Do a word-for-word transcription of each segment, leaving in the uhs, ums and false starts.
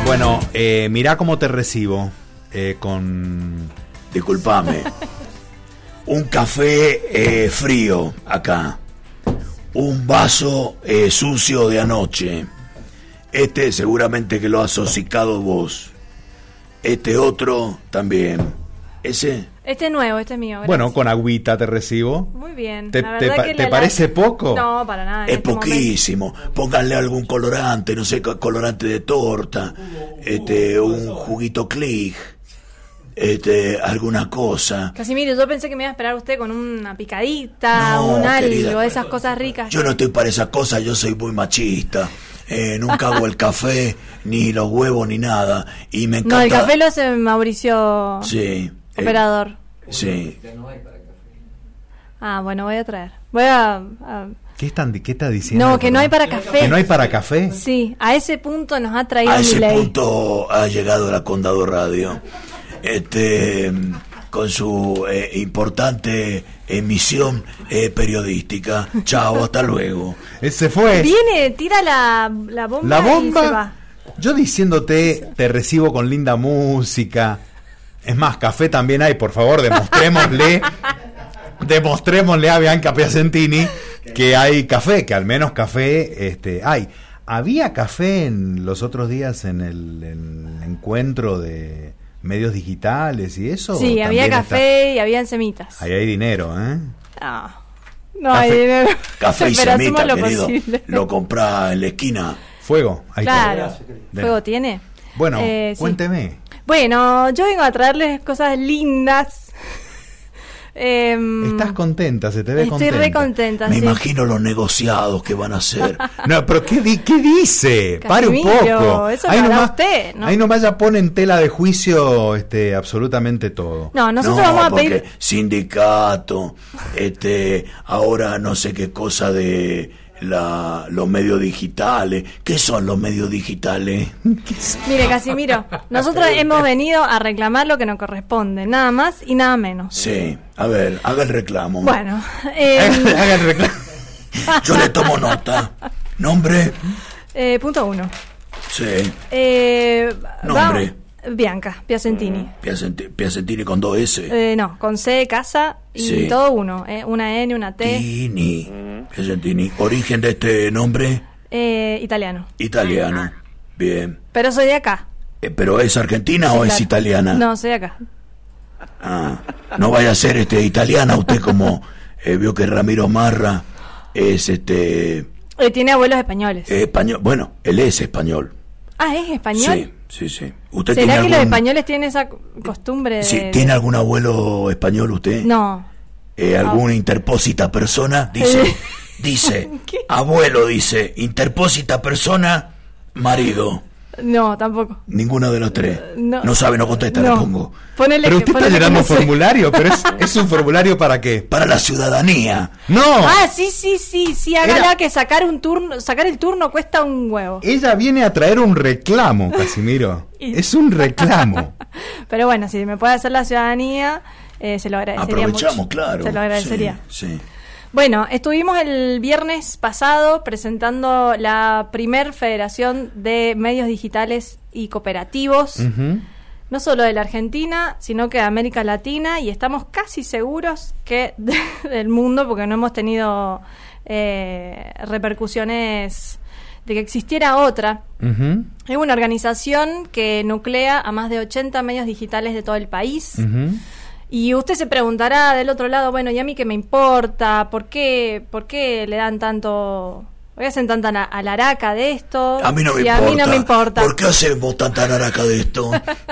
Bueno, eh, mirá cómo te recibo. Eh, con... Disculpame. Un café eh, frío acá. Un vaso eh, sucio de anoche. Este seguramente que lo has hocicado vos. Este otro también. ¿Ese? Este es nuevo, este es mío. Gracias. Bueno, con agüita te recibo. Muy bien. ¿Te, la te, verdad pa- que ¿te la- parece poco? No, para nada. en Es este poquísimo. Pónganle algún colorante, no sé, co- colorante de torta, este, un juguito click, este, alguna cosa. momento. Casimiro, yo pensé que me iba a esperar usted con una picadita, No, un algo, querida. esas cosas ricas. Yo no estoy para esas cosas, yo soy muy machista. Eh, nunca hago el café, ni los huevos, ni nada. Y me encanta. No, el café lo hace Mauricio, Sí. eh, operador. sí. Ah, bueno, voy a traer. Voy a... a- ¿Qué, están, ¿Qué está diciendo? No, que no hay para café. ¿Que no hay para café? Sí, a ese punto nos ha traído A ese Milei. punto ha llegado la Condado Radio. Este. Con su eh, importante emisión eh, periodística. Chao, hasta luego. Ese fue. Viene, tira la, la bomba La y se bomba. va. Yo diciéndote, te recibo con linda música. Es más, café también hay, por favor, demostrémosle. demostrémosle a Bianca Piacentini que hay café, que al menos café este, hay. Había café en los otros días en el, en el encuentro de medios digitales y eso. Sí, había También café y habían semitas. está- Ahí hay dinero, ¿eh? No, no Café- hay dinero. Café y Pero hacemos semita, lo querido. posible. Lo comprá en la esquina. Fuego. Ahí está. Claro. De- ¿Fuego tiene? Bueno, Eh, sí. cuénteme. Bueno, yo vengo a traerles cosas lindas. Em, Estás contenta, se te ve Estoy contenta. re contenta, Me sí. imagino los negociados que van a hacer. No, pero ¿qué, di- qué dice? Pare un Casimiro, poco. eso lo hará usted, ¿no? Ahí nomás ya pone en tela de juicio este, absolutamente todo. No, nosotros no, vamos a porque pedir... sindicato, este, ahora no sé qué cosa de la, los medios digitales. ¿Qué son los medios digitales? Mire, Casimiro, nosotros hemos venido a reclamar lo que nos corresponde, nada más y nada menos. Sí, a ver, haga el reclamo. Bueno, eh, Haga el reclamo. Yo le tomo nota. Nombre, eh, punto uno. sí, Eh, Nombre. va- Bianca Piacentini. Piacenti- Piacentini con dos S. Eh, no, con C, casa y Sí. todo uno. eh, una N, una T. Tini, Piacentini. Origen de este nombre, Eh, italiano. italiano. Bien. Pero soy de acá. Eh, ¿Pero es argentina Sí, o es claro. italiana? No, soy de acá. Ah, no vaya a ser este italiana usted, como eh, vio que Ramiro Marra es este Eh, tiene abuelos españoles. eh, español. Bueno, él es español. Ah, ¿es español? Sí, sí, sí. ¿Usted ¿Será tiene que los algún, españoles tienen esa co- costumbre de...? sí, de- ¿tiene algún abuelo español usted? No. Eh, ¿Alguna interpósita persona? Dice, Eh. dice, ¿Qué? abuelo dice, interpósita persona, marido. No, tampoco. Ninguno de los tres. No. No sabe, no contesta, le No. pongo. Ponele Pero que- usted está ponele que llenando no sé. formulario, pero es, es un formulario para qué. Para la ciudadanía. No, Ah, sí, sí, sí, sí, hágala Era- que sacar un turno, sacar el turno cuesta un huevo. ella viene a traer un reclamo, Casimiro. Y- Es un reclamo. Pero bueno, si me puede hacer la ciudadanía, eh, se lo agradecería Aprovechamos, mucho. claro. Se lo agradecería. Sí, sí. Bueno, estuvimos el viernes pasado presentando la primer federación de medios digitales y cooperativos, Ujú. no solo de la Argentina, sino que de América Latina, y estamos casi seguros que de- del mundo, porque no hemos tenido eh, repercusiones de que existiera otra. Ujú. Es una organización que nuclea a más de ochenta medios digitales de todo el país. Ujú. Y usted se preguntará del otro lado, bueno, ¿y a mí qué me importa? ¿Por qué, por qué le dan tanto, por qué hacen tanta la- alaraca de esto? A mí no me Y importa. a mí no me importa. ¿Por qué hacemos tanta naraca de esto?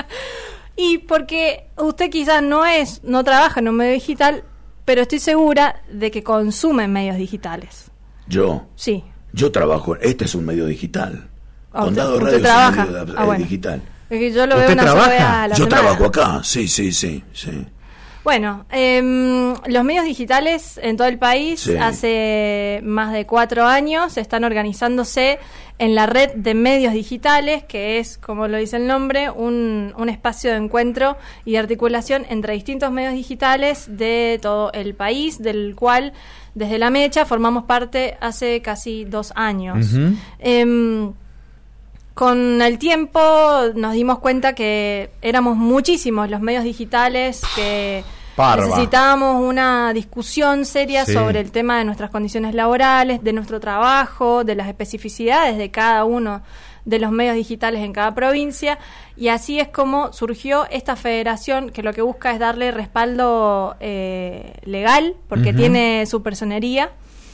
Y porque usted quizás no es, no trabaja en un medio digital, pero estoy segura de que consumen medios digitales. Yo, Sí. yo trabajo, este es un medio digital. Ah, Condado usted- Radio usted es un trabaja. medio Ah, bueno. digital. Es que yo lo veo ¿Usted una sola vez trabaja? a la Yo semana. trabajo acá, sí, sí, sí, sí. Bueno, em, los medios digitales en todo el país Sí. hace más de cuatro años están organizándose en la red de medios digitales, que es, como lo dice el nombre, un, un espacio de encuentro y de articulación entre distintos medios digitales de todo el país, del cual desde La Mecha formamos parte hace casi dos años. Ujú. Em, Con el tiempo nos dimos cuenta que éramos muchísimos los medios digitales que Parva. necesitábamos una discusión seria Sí. sobre el tema de nuestras condiciones laborales, de nuestro trabajo, de las especificidades de cada uno de los medios digitales en cada provincia, y así es como surgió esta federación que lo que busca es darle respaldo eh, legal, porque Ujú. tiene su personería,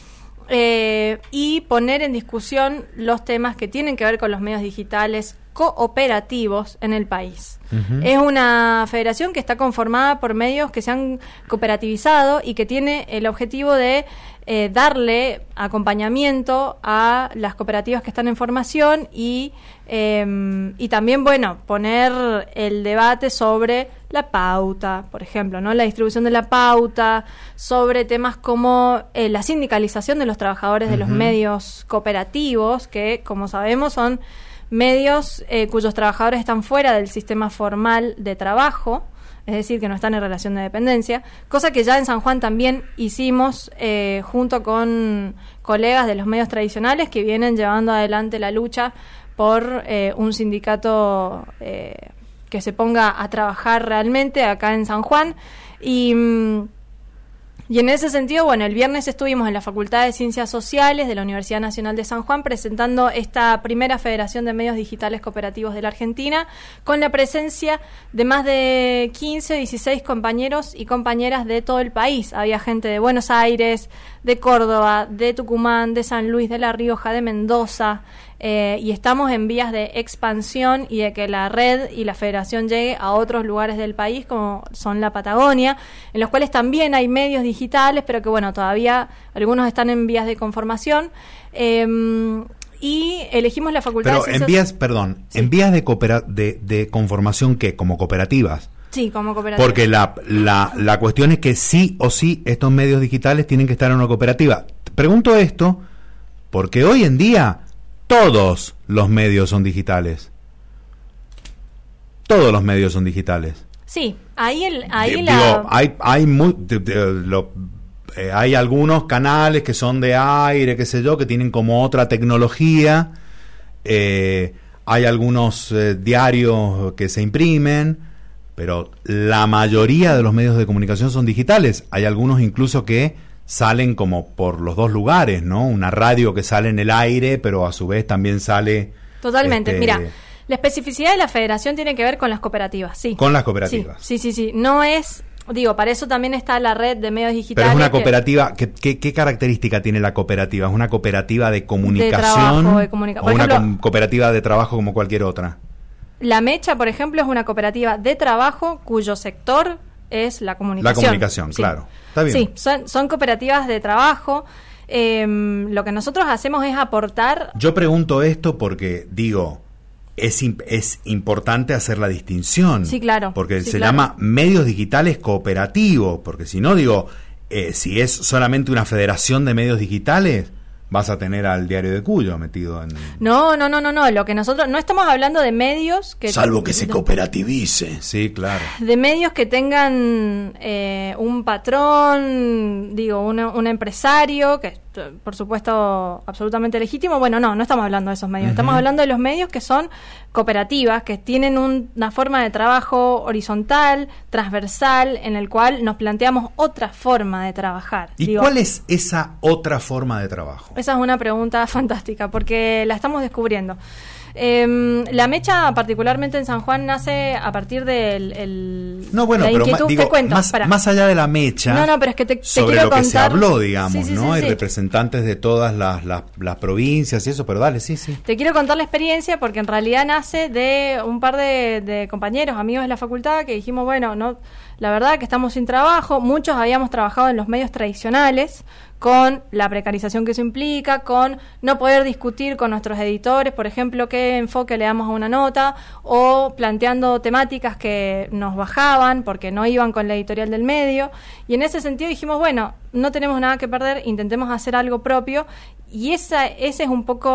eh, y poner en discusión los temas que tienen que ver con los medios digitales cooperativos en el país. Ujú. Es una federación que está conformada por medios que se han cooperativizado y que tiene el objetivo de eh, darle acompañamiento a las cooperativas que están en formación y, eh, y también, bueno, poner el debate sobre la pauta, por ejemplo, ¿no? La distribución de la pauta, sobre temas como eh, la sindicalización de los trabajadores de los Ujú. medios cooperativos, que, como sabemos, son medios eh, cuyos trabajadores están fuera del sistema formal de trabajo, es decir, que no están en relación de dependencia, cosa que ya en San Juan también hicimos eh, junto con colegas de los medios tradicionales que vienen llevando adelante la lucha por eh, un sindicato eh, que se ponga a trabajar realmente acá en San Juan. Y... Mm, Y en ese sentido, bueno, el viernes estuvimos en la Facultad de Ciencias Sociales de la Universidad Nacional de San Juan presentando esta primera Federación de Medios Digitales Cooperativos de la Argentina, con la presencia de más de quince, dieciséis compañeros y compañeras de todo el país. Había gente de Buenos Aires, de Córdoba, de Tucumán, de San Luis, de La Rioja, de Mendoza, eh, y estamos en vías de expansión y de que la red y la federación llegue a otros lugares del país, como son la Patagonia, en los cuales también hay medios digitales, pero que bueno, todavía algunos están en vías de conformación. Eh, y elegimos la Facultad Pero de en Ciencias... vías, perdón, Sí. en vías de, coopera- de, de conformación, ¿qué? Como cooperativas. Sí, como cooperativa. Porque la, la, la cuestión es que sí o sí estos medios digitales tienen que estar en una cooperativa. Pregunto esto porque hoy en día todos los medios son digitales. Todos los medios son digitales. Sí, ahí, el, ahí Di- la... Digo, hay, hay, mu- de- de- lo- eh, hay algunos canales que son de aire, qué sé yo, que tienen como otra tecnología. Eh, hay algunos eh, diarios que se imprimen, pero la mayoría de los medios de comunicación son digitales. Hay algunos incluso que salen como por los dos lugares, ¿no? Una radio que sale en el aire, pero a su vez también sale... Totalmente, este, mira, la especificidad de la federación tiene que ver con las cooperativas, sí. Con las cooperativas. Sí, sí, sí, sí. No es, digo, para eso también está la red de medios digitales. Pero es una que- cooperativa, ¿qué, qué, qué característica tiene la cooperativa? ¿Es una cooperativa de comunicación trabajo, de comunica- o por una ejemplo- com- cooperativa de trabajo como cualquier otra? La Mecha, por ejemplo, es una cooperativa de trabajo cuyo sector es la comunicación. La comunicación, Sí. claro. Está bien. Sí, son, son cooperativas de trabajo. Eh, lo que nosotros hacemos es aportar... Yo pregunto esto porque, digo, es, im- es importante hacer la distinción. Sí, claro. Porque Sí, se claro. llama medios digitales cooperativos, porque si no, digo, eh, si es solamente una federación de medios digitales, vas a tener al Diario de Cuyo metido en... No, no, no, no, no. Lo que nosotros... No estamos hablando de medios que... Salvo que se cooperativice. Sí, claro. de medios que tengan eh, un patrón, digo, un, un empresario, que es, eh, por supuesto, absolutamente legítimo. Bueno, no, no estamos hablando de esos medios. Ujú. Estamos hablando de los medios que son cooperativas, que tienen un- una forma de trabajo horizontal, transversal, en el cual nos planteamos otra forma de trabajar. ¿Y Digo, cuál es esa otra forma de trabajo? esa es una pregunta fantástica, porque la estamos descubriendo. Eh, la Mecha, particularmente en San Juan, nace a partir del el, No, bueno, la pero ma- inquietud. digo, Te cuento, más, pará. más allá de la mecha, No, no, pero es que te, te sobre quiero lo que contar. se habló, digamos, Sí, sí, ¿no? sí, Hay sí. representantes de todas las, las, las provincias y eso, pero dale, sí, sí. Te quiero contar la experiencia porque en realidad nace de un par de, de compañeros, amigos de la facultad, que dijimos, bueno, no, la verdad que estamos sin trabajo. Muchos habíamos trabajado en los medios tradicionales, con la precarización que eso implica, con no poder discutir con nuestros editores, por ejemplo, qué enfoque le damos a una nota, o planteando temáticas que nos bajaban porque no iban con la editorial del medio. Y en ese sentido dijimos, bueno, no tenemos nada que perder, intentemos hacer algo propio. Y esa, ese es un poco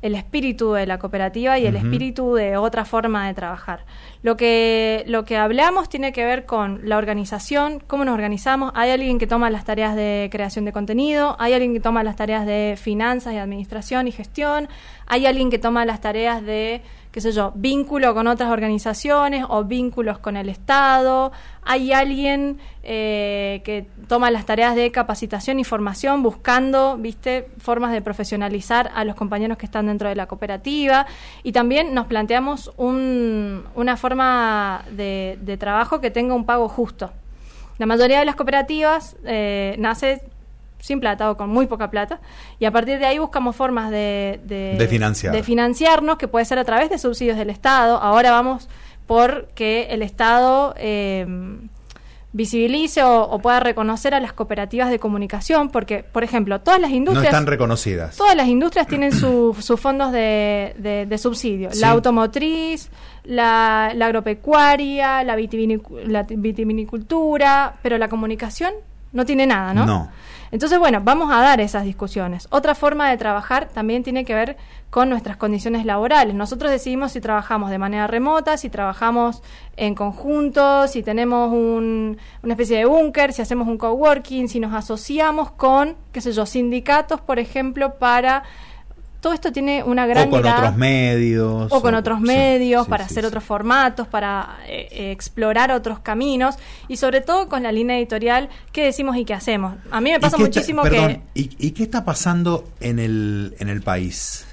el espíritu de la cooperativa y uh-huh. el espíritu de otra forma de trabajar. Lo que, lo que hablamos tiene que ver con la organización, cómo nos organizamos. Hay alguien que toma las tareas de creación de contenido, hay alguien que toma las tareas de finanzas y administración y gestión, hay alguien que toma las tareas de, qué sé yo, vínculo con otras organizaciones o vínculos con el Estado, hay alguien eh, que toma las tareas de capacitación y formación buscando, viste, formas de profesionalizar a los compañeros que están dentro de la cooperativa, y también nos planteamos un, una forma de, de trabajo que tenga un pago justo. La mayoría de las cooperativas eh, nace sin plata o con muy poca plata, y a partir de ahí buscamos formas de, de, de, financiar. de financiarnos, que puede ser a través de subsidios del Estado. Ahora vamos por que el Estado eh, visibilice o, o pueda reconocer a las cooperativas de comunicación, porque, por ejemplo, todas las industrias... No están reconocidas. Todas las industrias tienen sus su fondos de, de, de subsidio. Sí. La automotriz, la, la agropecuaria, la, vitivinic- la vitivinicultura, pero la comunicación no tiene nada, ¿no? No. Entonces, bueno, vamos a dar esas discusiones. Otra forma de trabajar también tiene que ver con nuestras condiciones laborales. Nosotros decidimos si trabajamos de manera remota, si trabajamos en conjunto, si tenemos un, una especie de búnker, si hacemos un coworking, si nos asociamos con, qué sé yo, sindicatos, por ejemplo, para... Todo esto tiene una gran... O con otros medios. O con o, otros medios, sí, para sí, hacer sí. otros formatos, para eh, eh, explorar otros caminos, y sobre todo con la línea editorial, qué decimos y qué hacemos. A mí me pasa muchísimo está, que... Perdón, ¿y, ¿y qué está pasando en el, en el país?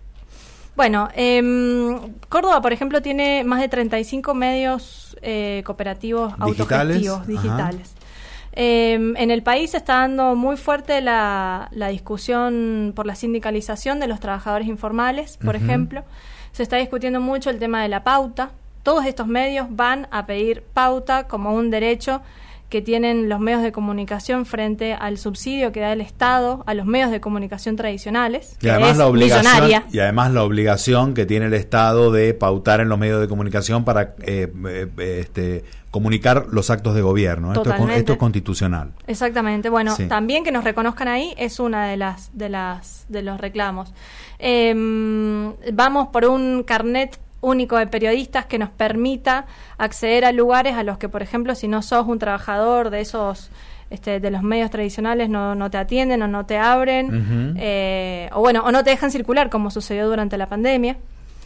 Bueno, eh, Córdoba, por ejemplo, tiene más de treinta y cinco medios eh, cooperativos ¿Digitales? autogestivos, digitales. Eh, en el país se está dando muy fuerte la, la discusión por la sindicalización de los trabajadores informales, por uh-huh. ejemplo. Se está discutiendo mucho el tema de la pauta. Todos estos medios van a pedir pauta como un derecho que tienen los medios de comunicación frente al subsidio que da el Estado a los medios de comunicación tradicionales, y además que es la obligación millonaria. Y además la obligación que tiene el Estado de pautar en los medios de comunicación para eh, eh, este, comunicar los actos de gobierno. Esto es, esto es constitucional. Exactamente. Bueno, sí. También que nos reconozcan ahí es una de las de las de los reclamos. Eh, vamos por un carnet único de periodistas que nos permita acceder a lugares a los que, por ejemplo, si no sos un trabajador de esos este, de los medios tradicionales, no, no te atienden o no te abren, uh-huh. eh, o bueno, o no te dejan circular, como sucedió durante la pandemia.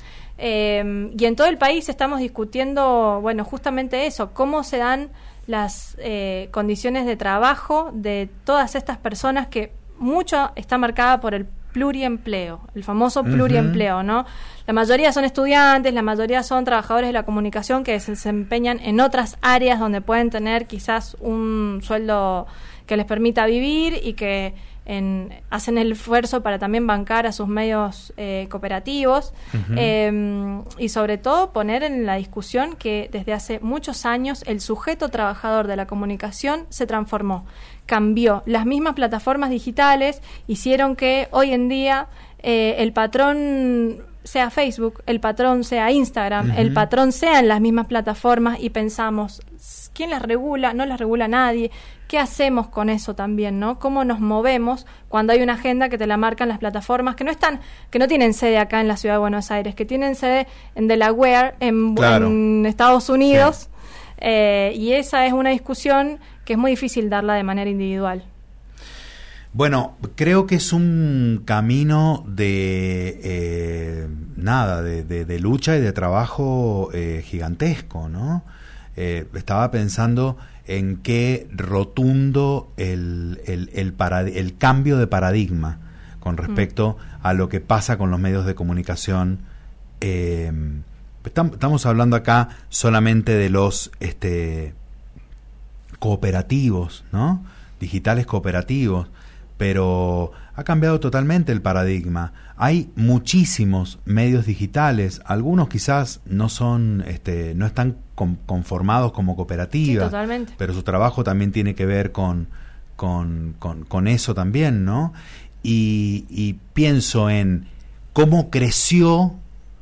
Eh, y en todo el país estamos discutiendo, bueno, justamente eso, cómo se dan las eh, condiciones de trabajo de todas estas personas, que mucho está marcada por el pluriempleo, el famoso pluriempleo, uh-huh. ¿no? La mayoría son estudiantes, la mayoría son trabajadores de la comunicación que se desempeñan en otras áreas donde pueden tener quizás un sueldo que les permita vivir y que en, hacen el esfuerzo para también bancar a sus medios eh, cooperativos, uh-huh. eh, y sobre todo poner en la discusión que desde hace muchos años el sujeto trabajador de la comunicación se transformó, cambió. Las mismas plataformas digitales hicieron que hoy en día eh, el patrón sea Facebook, el patrón sea Instagram, uh-huh. el patrón sean las mismas plataformas, y pensamos, ¿quién las regula? No las regula nadie. ¿Qué hacemos con eso también, no? ¿Cómo nos movemos cuando hay una agenda que te la marcan las plataformas que no están, que no tienen sede acá en la ciudad de Buenos Aires, que tienen sede en Delaware, en, claro. en Estados Unidos? Sí. Eh, y esa es una discusión que es muy difícil darla de manera individual. Bueno, creo que es un camino de eh, nada, de, de, de lucha y de trabajo eh, gigantesco, ¿no? Eh, estaba pensando en qué rotundo el, el, el, parad- el cambio de paradigma con respecto mm. a lo que pasa con los medios de comunicación. Eh, estamos, estamos hablando acá solamente de los este, cooperativos, ¿no? Digitales cooperativos, pero ha cambiado totalmente el paradigma. Hay muchísimos medios digitales, algunos quizás no son, este, no están con, conformados como cooperativa, sí, totalmente. Pero su trabajo también tiene que ver con, con, con, con eso también, ¿no? Y, y pienso en cómo creció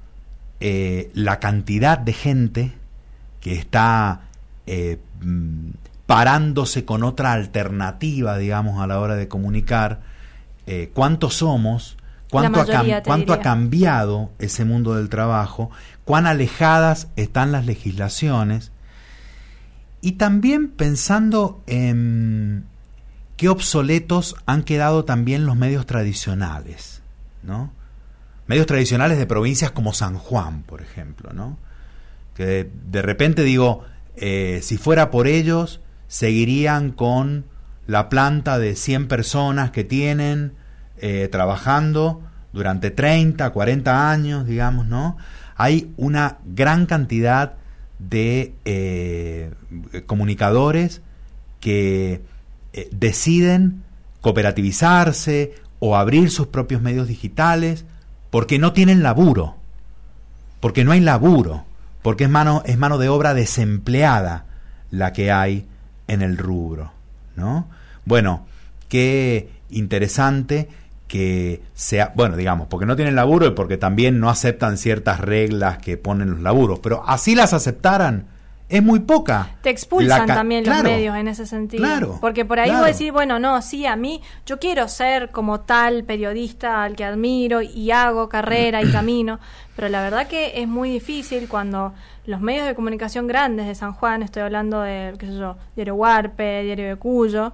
eh, la cantidad de gente que está eh, parándose con otra alternativa, digamos, a la hora de comunicar. Eh, ¿Cuántos somos? cuánto, ha, mayoría, cam- cuánto ha diría. cambiado ese mundo del trabajo, cuán alejadas están las legislaciones, y también pensando en qué obsoletos han quedado también los medios tradicionales, ¿no? Medios tradicionales de provincias como San Juan, por ejemplo, ¿no? Que de, de repente digo, eh, si fuera por ellos, seguirían con la planta de cien personas que tienen eh, trabajando durante treinta, cuarenta años, digamos, ¿no? Hay una gran cantidad de eh, comunicadores que eh, deciden cooperativizarse o abrir sus propios medios digitales porque no tienen laburo, porque no hay laburo, porque es mano, es mano de obra desempleada la que hay en el rubro, ¿no? Bueno, qué interesante que sea, bueno, digamos, porque no tienen laburo y porque también no aceptan ciertas reglas que ponen los laburos, pero así las aceptaran, es muy poca. Te expulsan ca- también claro, los medios en ese sentido. Claro, porque por ahí claro. vos decís, bueno, no, sí, a mí, yo quiero ser como tal periodista al que admiro y hago carrera y camino, pero la verdad que es muy difícil cuando los medios de comunicación grandes de San Juan, estoy hablando de, qué sé yo, Diario Huarpe, Diario de Cuyo,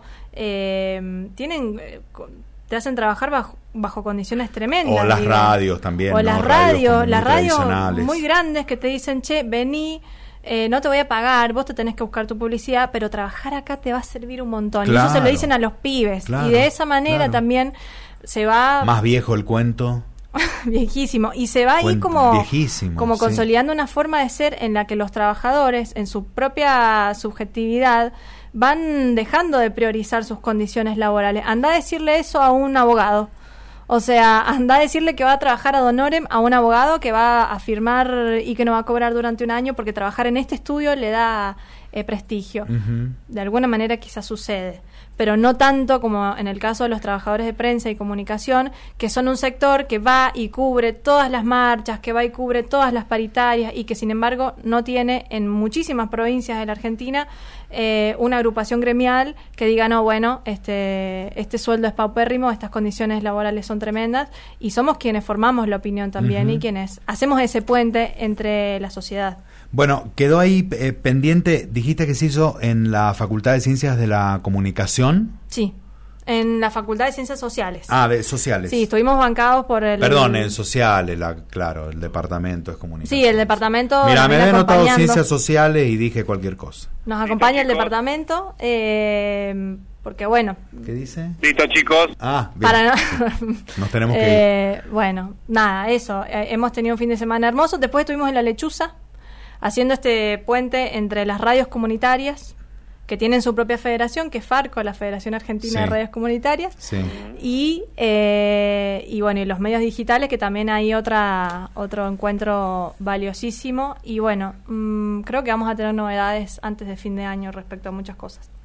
eh, tienen... Eh, te hacen trabajar bajo, bajo condiciones tremendas. O las digamos. radios también. O ¿no? las radios, radios, muy las radios tradicionales. muy grandes que te dicen, che, vení, eh, no te voy a pagar, vos te tenés que buscar tu publicidad, pero trabajar acá te va a servir un montón. Claro, y eso se lo dicen a los pibes. claro, y de esa manera claro. también se va... Más viejo el cuento. viejísimo. Y se va ahí Cuento como, viejísimo, como sí. consolidando una forma de ser en la que los trabajadores, en su propia subjetividad, van dejando de priorizar sus condiciones laborales. Anda a decirle eso a un abogado. O sea, anda a decirle que va a trabajar ad honorem a un abogado que va a firmar y que no va a cobrar durante un año porque trabajar en este estudio le da eh, prestigio. Uh-huh. De alguna manera quizás sucede, pero no tanto como en el caso de los trabajadores de prensa y comunicación, que son un sector que va y cubre todas las marchas, que va y cubre todas las paritarias y que sin embargo no tiene en muchísimas provincias de la Argentina eh, una agrupación gremial que diga, no, bueno, este, este sueldo es paupérrimo, estas condiciones laborales son tremendas, y somos quienes formamos la opinión también. Uh-huh. Y quienes hacemos ese puente entre la sociedad. Bueno, quedó ahí eh, pendiente, dijiste que se hizo en la Facultad de Ciencias de la Comunicación. Sí, en la Facultad de Ciencias Sociales. Ah, de sociales. Sí, estuvimos bancados por el... Perdón, en sociales, la, claro, el departamento es comunicación. Sí, el departamento... Mira, me había anotado acompañando. Ciencias Sociales y dije cualquier cosa. Nos acompaña el departamento, eh, porque bueno... ¿Qué dice? Listo, chicos. Ah, bien. Para no... Nos tenemos que eh, Bueno, nada, eso. Eh, hemos tenido un fin de semana hermoso. Después estuvimos en La Lechuza, haciendo este puente entre las radios comunitarias, que tienen su propia federación, que es FARCO, la Federación Argentina Sí. de Radios Comunitarias, Sí. y, eh, y bueno, y los medios digitales, que también hay otra otro encuentro valiosísimo, y bueno, mmm, creo que vamos a tener novedades antes de fin de año respecto a muchas cosas.